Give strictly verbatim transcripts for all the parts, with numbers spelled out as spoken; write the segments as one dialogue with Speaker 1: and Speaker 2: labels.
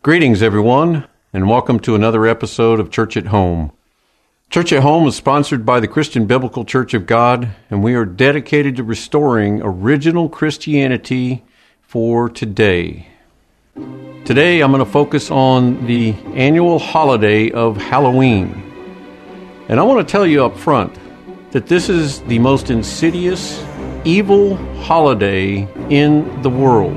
Speaker 1: Greetings, everyone, and welcome to another episode of Church at Home. Church at Home is sponsored by the Christian Biblical Church of God, and we are dedicated to restoring original Christianity for today. Today, I'm going to focus on the annual holiday of Halloween. And I want to tell you up front that this is the most insidious, evil holiday in the world.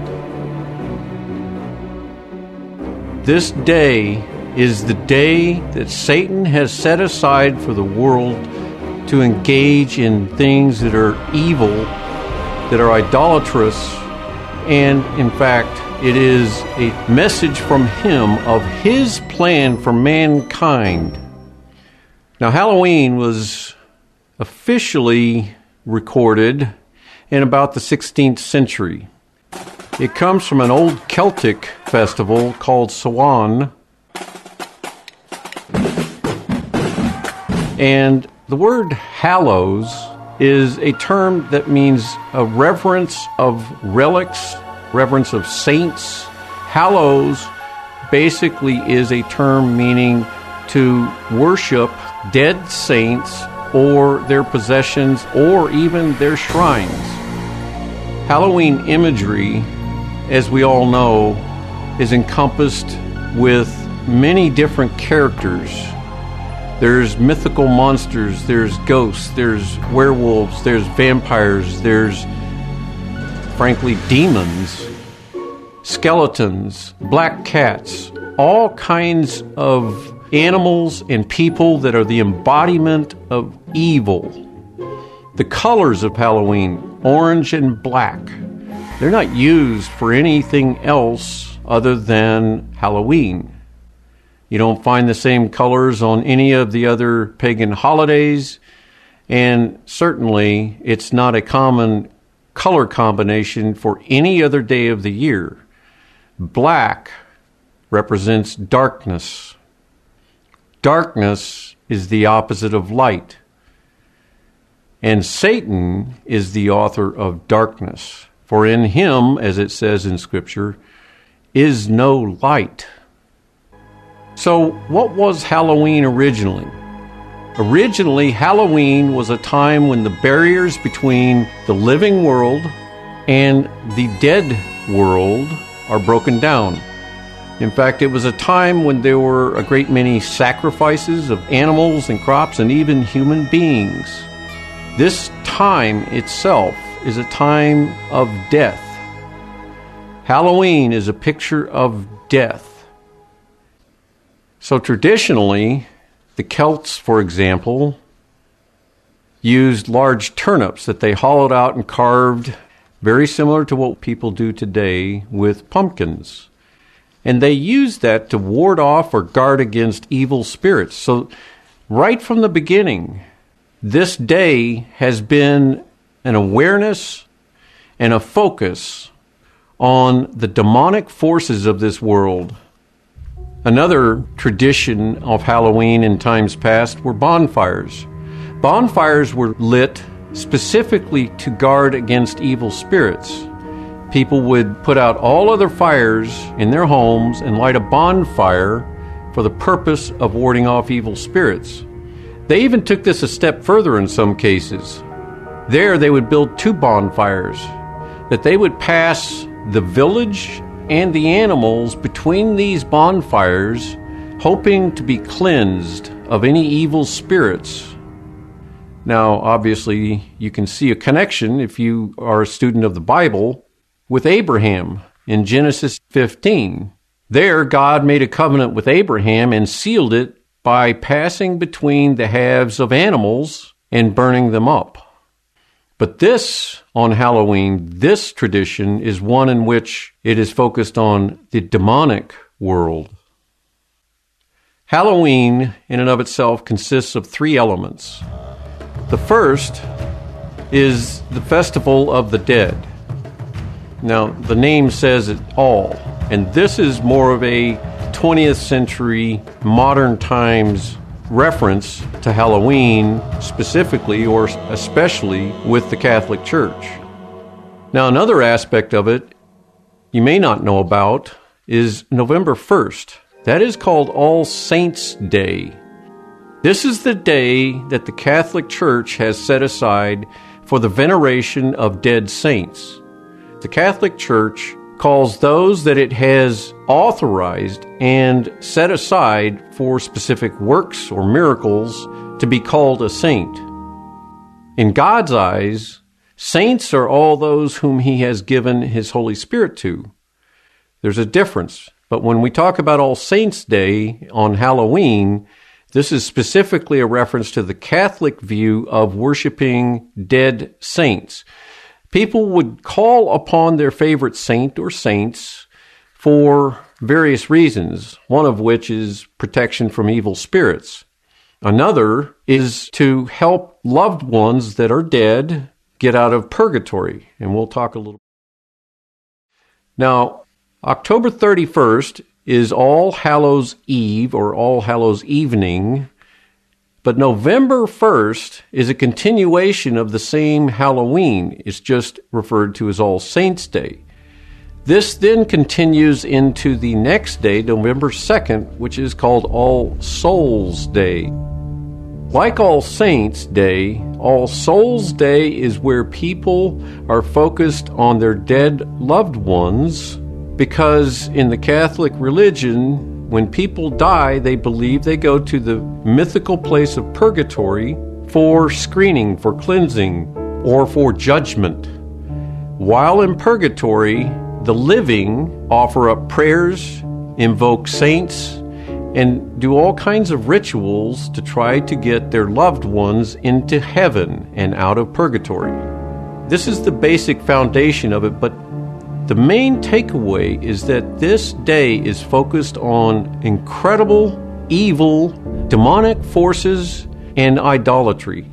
Speaker 1: This day is the day that Satan has set aside for the world to engage in things that are evil, that are idolatrous, and in fact, it is a message from him of his plan for mankind. Now, Halloween was officially recorded in about the sixteenth century. It comes from an old Celtic festival called Samhain. And the word hallows is a term that means a reverence of relics, reverence of saints. Hallows basically is a term meaning to worship dead saints or their possessions or even their shrines. Halloween imagery, as we all know, is encompassed with many different characters. There's mythical monsters, there's ghosts, there's werewolves, there's vampires, there's, frankly, demons, skeletons, black cats, all kinds of animals and people that are the embodiment of evil. The colors of Halloween, orange and black, they're not used for anything else other than Halloween. You don't find the same colors on any of the other pagan holidays, and certainly it's not a common color combination for any other day of the year. Black represents darkness. Darkness is the opposite of light. And Satan is the author of darkness. For in him, as it says in Scripture, is no light. So, what was Halloween originally? Originally, Halloween was a time when the barriers between the living world and the dead world are broken down. In fact, it was a time when there were a great many sacrifices of animals and crops and even human beings. This time itself is a time of death. Halloween is a picture of death. So traditionally, the Celts, for example, used large turnips that they hollowed out and carved, very similar to what people do today with pumpkins. And they used that to ward off or guard against evil spirits. So right from the beginning, this day has been an awareness and a focus on the demonic forces of this world. Another tradition of Halloween in times past were bonfires. Bonfires were lit specifically to guard against evil spirits. People would put out all other fires in their homes and light a bonfire for the purpose of warding off evil spirits. They even took this a step further in some cases. There they would build two bonfires, that they would pass the village and the animals between these bonfires, hoping to be cleansed of any evil spirits. Now, obviously, you can see a connection, if you are a student of the Bible, with Abraham in Genesis fifteen. There, God made a covenant with Abraham and sealed it by passing between the halves of animals and burning them up. But this, on Halloween, this tradition is one in which it is focused on the demonic world. Halloween, in and of itself, consists of three elements. The first is the Festival of the Dead. Now, the name says it all, and this is more of a twentieth century, modern times reference to Halloween specifically or especially with the Catholic Church. Now, another aspect of it you may not know about is November first. That is called All Saints' Day. This is the day that the Catholic Church has set aside for the veneration of dead saints. The Catholic Church calls those that it has authorized and set aside for specific works or miracles to be called a saint. In God's eyes, saints are all those whom He has given His Holy Spirit to. There's a difference, but when we talk about All Saints' Day on Halloween, this is specifically a reference to the Catholic view of worshiping dead saints. People would call upon their favorite saint or saints for various reasons, one of which is protection from evil spirits. Another is to help loved ones that are dead get out of purgatory, and we'll talk a little. Now, October thirty-first is All Hallows Eve or All Hallows Evening, but November first is a continuation of the same Halloween. It's just referred to as All Saints' Day. This then continues into the next day, November second, which is called All Souls' Day. Like All Saints' Day, All Souls' Day is where people are focused on their dead loved ones, because in the Catholic religion, when people die, they believe they go to the mythical place of purgatory for screening, for cleansing, or for judgment. While in purgatory, the living offer up prayers, invoke saints, and do all kinds of rituals to try to get their loved ones into heaven and out of purgatory. This is the basic foundation of it, but the main takeaway is that this day is focused on incredible, evil, demonic forces and idolatry.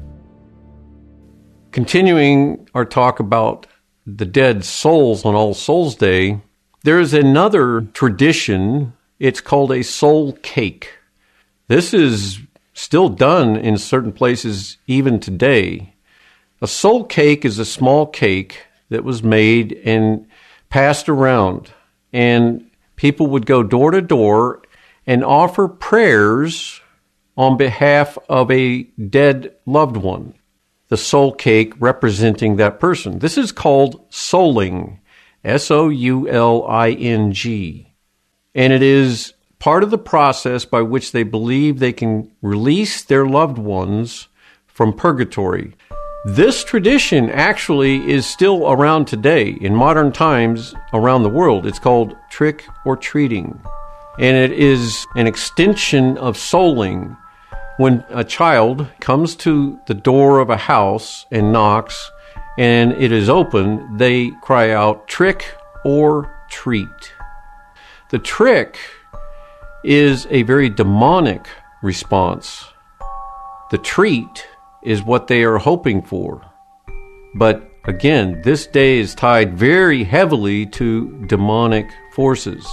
Speaker 1: Continuing our talk about the dead souls on All Souls' Day, there is another tradition. It's called a soul cake. This is still done in certain places even today. A soul cake is a small cake that was made and passed around, and people would go door to door and offer prayers on behalf of a dead loved one. The soul cake representing that person. This is called souling, S O U L I N G. And it is part of the process by which they believe they can release their loved ones from purgatory. This tradition actually is still around today in modern times around the world. It's called trick or treating. And it is an extension of souling. When a child comes to the door of a house and knocks and it is open, they cry out trick or treat. The trick is a very demonic response. The treat is what they are hoping for. But again, this day is tied very heavily to demonic forces.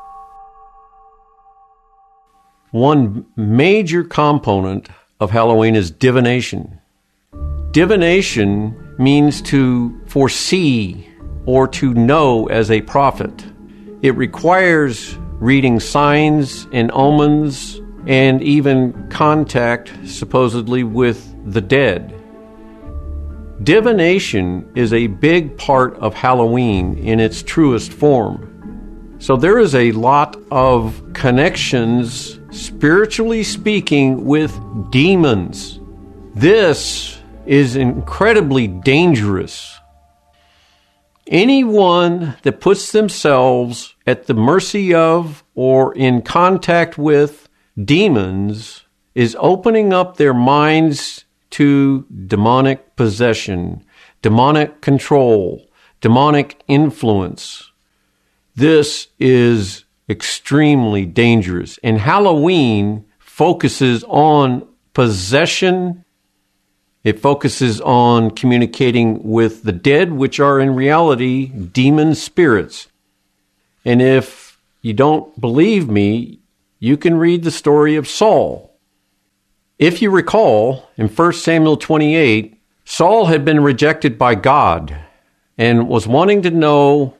Speaker 1: One major component of Halloween is divination. Divination means to foresee or to know as a prophet. It requires reading signs and omens and even contact, supposedly, with the dead. Divination is a big part of Halloween in its truest form. So there is a lot of connections, spiritually speaking, with demons. This is incredibly dangerous. Anyone that puts themselves at the mercy of or in contact with demons is opening up their minds to demonic possession, demonic control, demonic influence. This is extremely dangerous. And Halloween focuses on possession. It focuses on communicating with the dead, which are in reality demon spirits. And if you don't believe me, you can read the story of Saul. If you recall, in First Samuel twenty-eight, Saul had been rejected by God and was wanting to know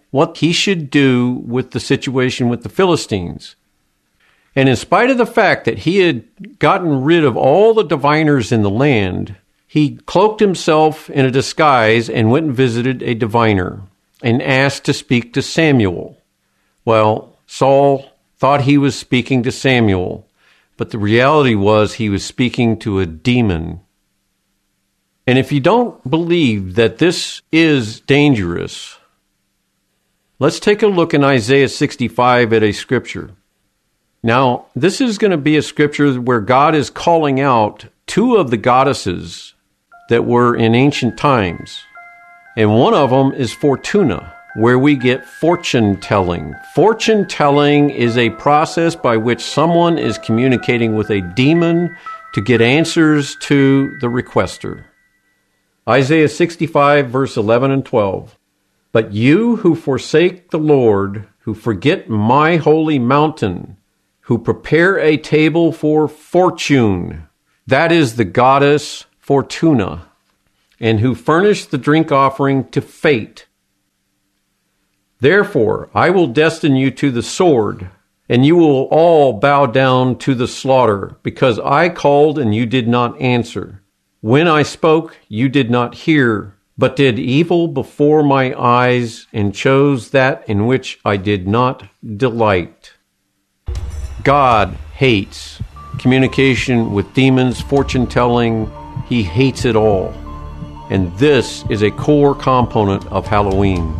Speaker 1: what he should do with the situation with the Philistines. And in spite of the fact that he had gotten rid of all the diviners in the land, he cloaked himself in a disguise and went and visited a diviner and asked to speak to Samuel. Well, Saul thought he was speaking to Samuel, but the reality was he was speaking to a demon. And if you don't believe that this is dangerous, let's take a look in Isaiah sixty-five at a scripture. Now, this is going to be a scripture where God is calling out two of the goddesses that were in ancient times. And one of them is Fortuna, where we get fortune telling. Fortune telling is a process by which someone is communicating with a demon to get answers to the requester. Isaiah sixty-five, verse eleven and twelve. But you who forsake the Lord, who forget my holy mountain, who prepare a table for fortune, that is the goddess Fortuna, and who furnish the drink offering to fate. Therefore, I will destine you to the sword, and you will all bow down to the slaughter, because I called and you did not answer. When I spoke, you did not hear, but did evil before my eyes, and chose that in which I did not delight. God hates communication with demons, fortune-telling. He hates it all. And this is a core component of Halloween.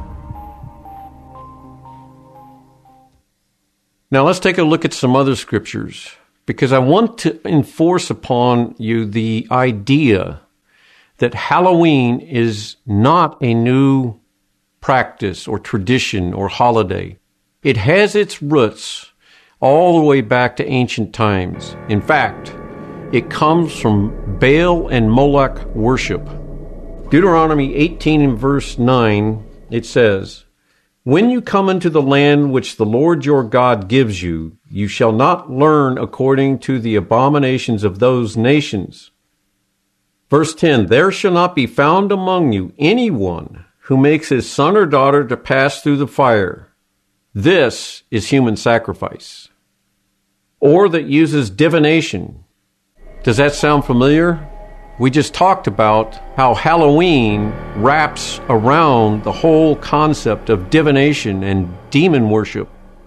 Speaker 1: Now let's take a look at some other scriptures, because I want to enforce upon you the idea that Halloween is not a new practice or tradition or holiday. It has its roots all the way back to ancient times. In fact, it comes from Baal and Moloch worship. Deuteronomy eighteen and verse nine, it says, When you come into the land which the Lord your God gives you, you shall not learn according to the abominations of those nations. Verse ten, There shall not be found among you anyone who makes his son or daughter to pass through the fire. This is human sacrifice. Or that uses divination. Does that sound familiar? We just talked about how Halloween wraps around the whole concept of divination and demon worship.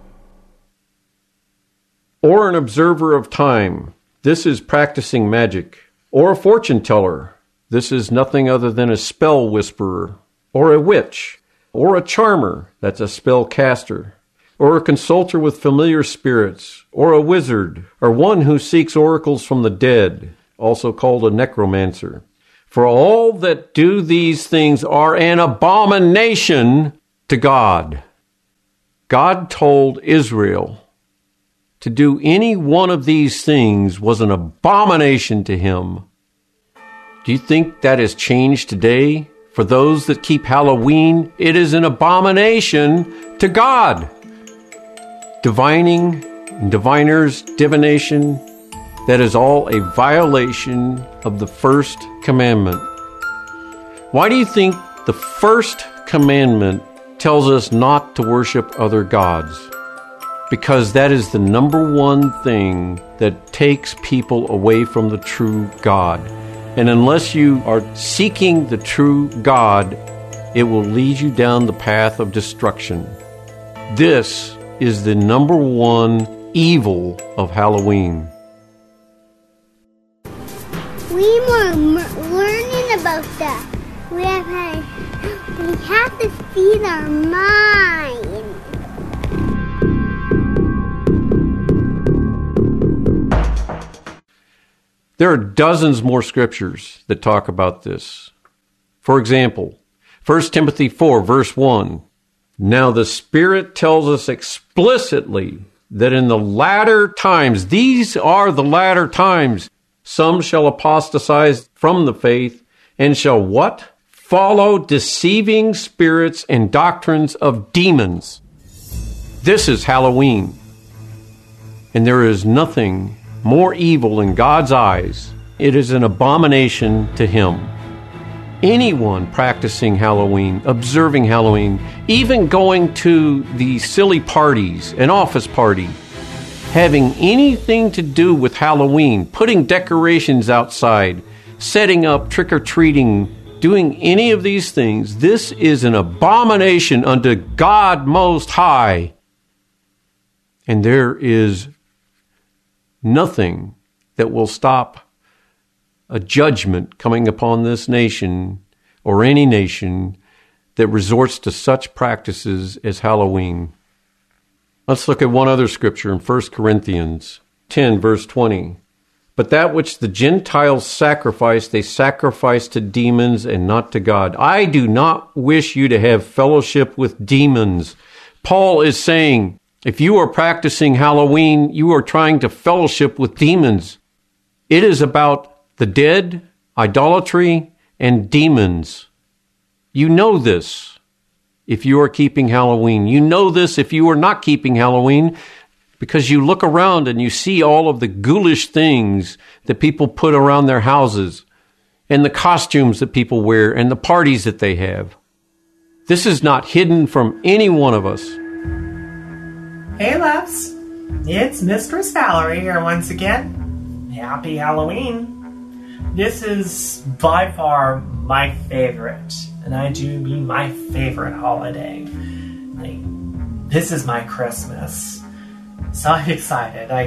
Speaker 1: Or an observer of time. This is practicing magic. Or a fortune teller. This is nothing other than a spell whisperer. Or a witch. Or a charmer. That's a spell caster. Or a consulter with familiar spirits. Or a wizard. Or one who seeks oracles from the dead, also called a necromancer. For all that do these things are an abomination to God. God told Israel to do any one of these things was an abomination to him. Do you think that has changed today? For those that keep Halloween, it is an abomination to God. Divining, diviners, divination, that is all a violation of the first commandment. Why do you think the first commandment tells us not to worship other gods? Because that is the number one thing that takes people away from the true God. And unless you are seeking the true God, it will lead you down the path of destruction. This is the number one evil of Halloween.
Speaker 2: We were learning about that. We have, we have to feed our mind.
Speaker 1: There are dozens more scriptures that talk about this. For example, First Timothy four, verse one. Now the Spirit tells us explicitly that in the latter times, these are the latter times, some shall apostatize from the faith, and shall what? Follow deceiving spirits and doctrines of demons. This is Halloween. And there is nothing more evil in God's eyes. It is an abomination to him. anyone practicing Halloween, observing Halloween, even going to the silly parties, an office party, having anything to do with Halloween, putting decorations outside, setting up trick-or-treating, doing any of these things, this is an abomination unto God Most High. And there is nothing that will stop a judgment coming upon this nation or any nation that resorts to such practices as Halloween. Let's look at one other scripture in First Corinthians ten, verse twenty. But that which the Gentiles sacrifice, they sacrifice to demons and not to God. I do not wish you to have fellowship with demons. Paul is saying, if you are practicing Halloween, you are trying to fellowship with demons. It is about the dead, idolatry, and demons. You know this if you are keeping Halloween. You know this if you are not keeping Halloween, because you look around and you see all of the ghoulish things that people put around their houses, and the costumes that people wear, and the parties that they have. This is not hidden from any one of us.
Speaker 3: Hey, loves. It's Mistress Valerie here once again. Happy Halloween. This is by far my favorite, and I do mean my favorite holiday. Like, this is my Christmas. So I'm excited. I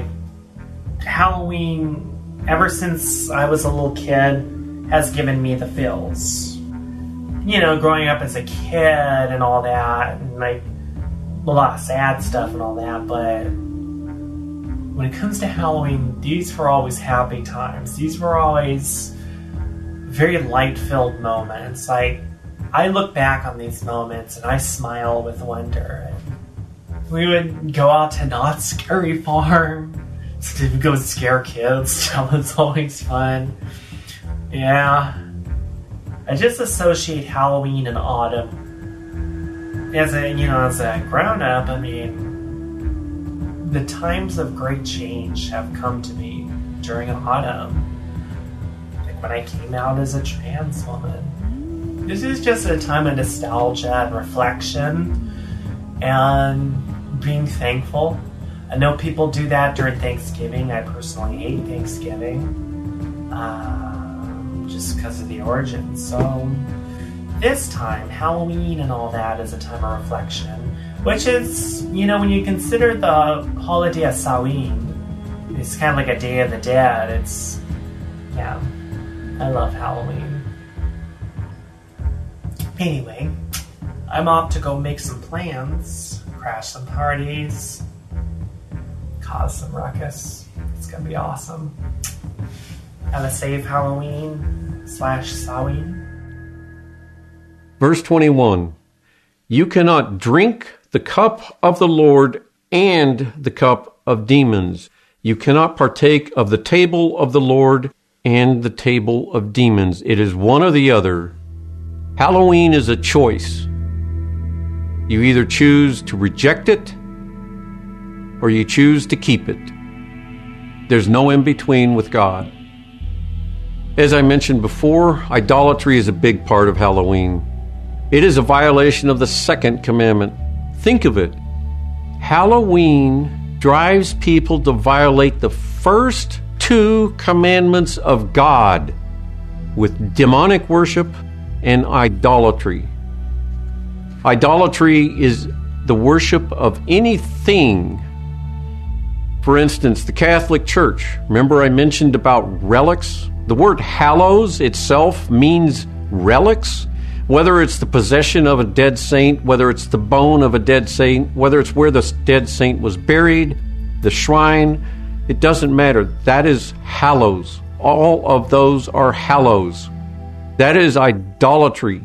Speaker 3: Halloween, ever since I was a little kid, has given me the feels. You know, growing up as a kid and all that, and like a lot of sad stuff and all that, but when it comes to Halloween, these were always happy times. These were always very light-filled moments. Like, I look back on these moments and I smile with wonder. And we would go out to Knott's Scary Farm to go scare kids. That was always fun. Yeah. I just associate Halloween and autumn. As a, you know, as a grown-up, I mean, the times of great change have come to me during autumn. Like when I came out as a trans woman. This is just a time of nostalgia and reflection and being thankful. I know people do that during Thanksgiving. I personally hate Thanksgiving. Um, just because of the origin. So this time, Halloween and all that is a time of reflection. Which is, you know, when you consider the holiday of Samhain, it's kind of like a Day of the Dead. It's, yeah, I love Halloween. Anyway, I'm off to go make some plans, crash some parties, cause some ruckus. It's gonna be awesome. Have a safe Halloween slash Samhain.
Speaker 1: Verse twenty-one, you cannot drink the cup of the Lord and the cup of demons. You cannot partake of the table of the Lord and the table of demons. It is one or the other. Halloween is a choice. You either choose to reject it or you choose to keep it. There's no in between with God. As I mentioned before, idolatry is a big part of Halloween. It is a violation of the second commandment. Think of it. Halloween drives people to violate the first two commandments of God with demonic worship and idolatry. Idolatry is the worship of anything. For instance, the Catholic Church. Remember I mentioned about relics? The word hallows itself means relics. Whether it's the possession of a dead saint, whether it's the bone of a dead saint, whether it's where the dead saint was buried, the shrine, it doesn't matter. That is hallows. All of those are hallows. That is idolatry.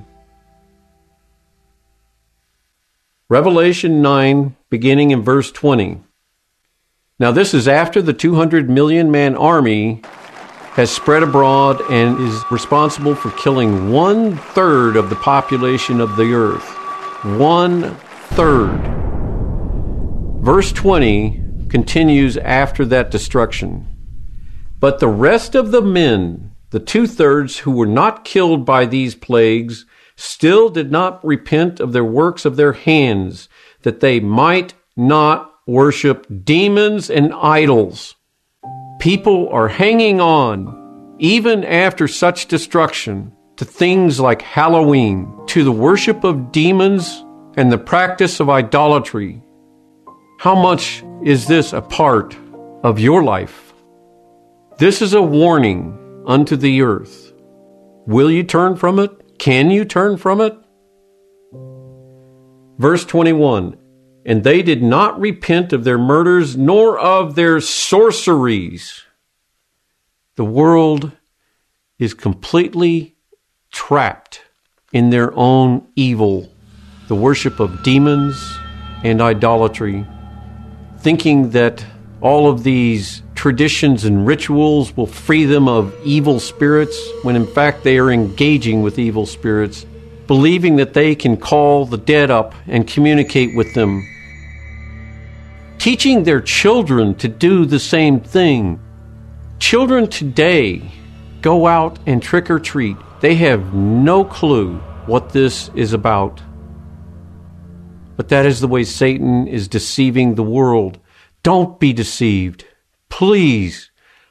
Speaker 1: Revelation nine, beginning in verse twenty. Now this is after the two hundred million man army has spread abroad and is responsible for killing one third of the population of the earth. One third. Verse twenty continues after that destruction. But the rest of the men The two-thirds who were not killed by these plagues still did not repent of their works of their hands, that they might not worship demons and idols. People are hanging on, even after such destruction, to things like Halloween, to the worship of demons and the practice of idolatry. How much is this a part of your life? This is a warning unto the earth. Will you turn from it? Can you turn from it? Verse twenty-one, and they did not repent of their murders, nor of their sorceries. The world is completely trapped in their own evil, the worship of demons and idolatry, thinking that all of these traditions and rituals will free them of evil spirits, when in fact they are engaging with evil spirits, believing that they can call the dead up and communicate with them, teaching their children to do the same thing. Children today go out and trick or treat. They have no clue what this is about. But that is the way Satan is deceiving the world. Don't be deceived. Please,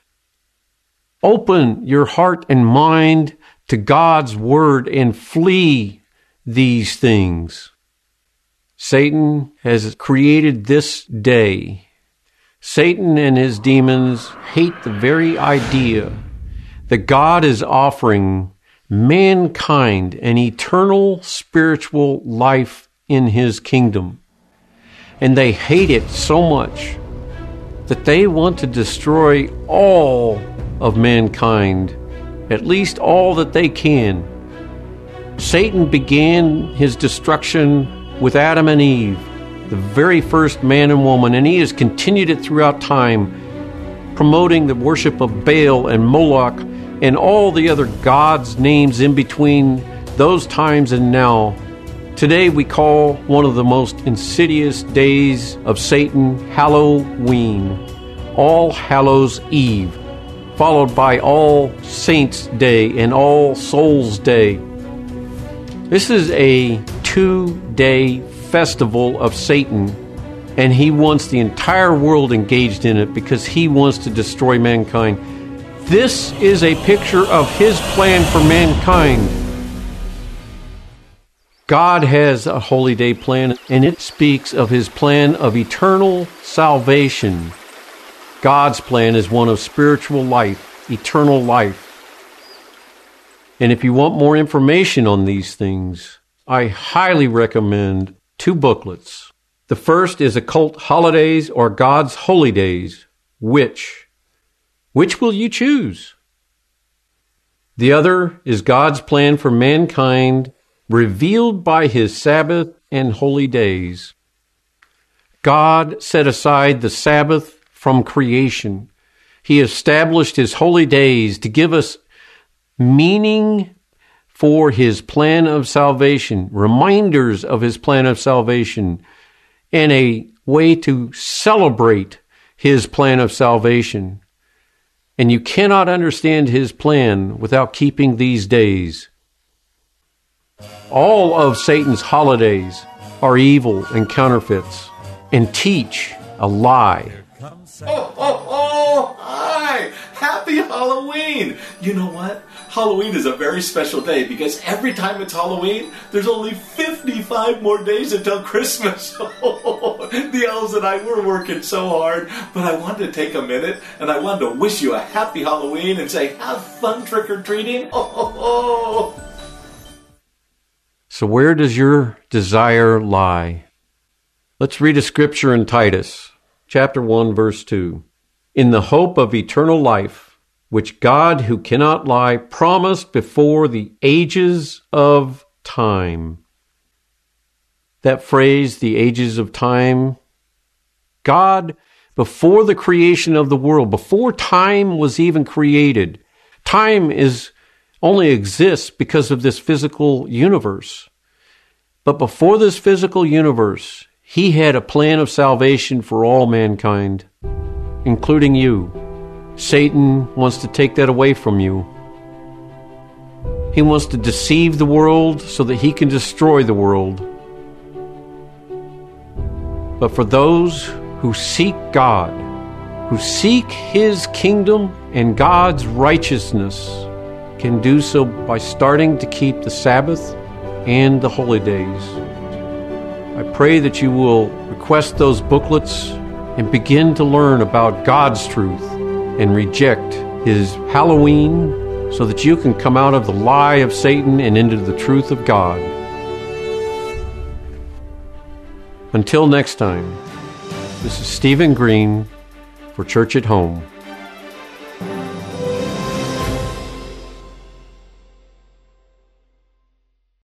Speaker 1: open your heart and mind to God's word and flee these things. Satan has created this day. Satan and his demons hate the very idea that God is offering mankind an eternal spiritual life in his kingdom. And they hate it so much that they want to destroy all of mankind, at least all that they can. Satan began his destruction with Adam and Eve, the very first man and woman, and he has continued it throughout time, promoting the worship of Baal and Moloch and all the other gods' names in between those times and now. Today we call one of the most insidious days of Satan Halloween, All Hallows Eve, followed by All Saints' Day and All Souls' Day. This is a two-day festival of Satan, and he wants the entire world engaged in it because he wants to destroy mankind. This is a picture of his plan for mankind. God has a holy day plan, and it speaks of his plan of eternal salvation. God's plan is one of spiritual life, eternal life. And if you want more information on these things, I highly recommend two booklets. The first is Occult Holidays or God's Holy Days. Which? Which will you choose? The other is God's Plan for Mankind, revealed by his Sabbath and holy days. God set aside the Sabbath from creation. He established his holy days to give us meaning for his plan of salvation, reminders of his plan of salvation, and a way to celebrate his plan of salvation. And you cannot understand his plan without keeping these days. All of Satan's holidays are evil and counterfeits and teach a lie.
Speaker 4: Oh, oh, oh, hi! Happy Halloween! You know what? Halloween is a very special day because every time it's Halloween, there's only fifty-five more days until Christmas. The elves and I were working so hard, but I wanted to take a minute and I wanted to wish you a happy Halloween and say, have fun trick-or-treating. Oh, oh, oh.
Speaker 1: So where does your desire lie? Let's read a scripture in Titus, chapter one, verse two. In the hope of eternal life, which God, who cannot lie, promised before the ages of time. That phrase, the ages of time, God, before the creation of the world, before time was even created, time is only exists because of this physical universe. But before this physical universe, he had a plan of salvation for all mankind, including you. Satan wants to take that away from you. He wants to deceive the world so that he can destroy the world. But for those who seek God, who seek His kingdom and God's righteousness, can do so by starting to keep the Sabbath and the holy days. I pray that you will request those booklets and begin to learn about God's truth and reject His Halloween so that you can come out of the lie of Satan and into the truth of God. Until next time, this is Stephen Green for Church at Home.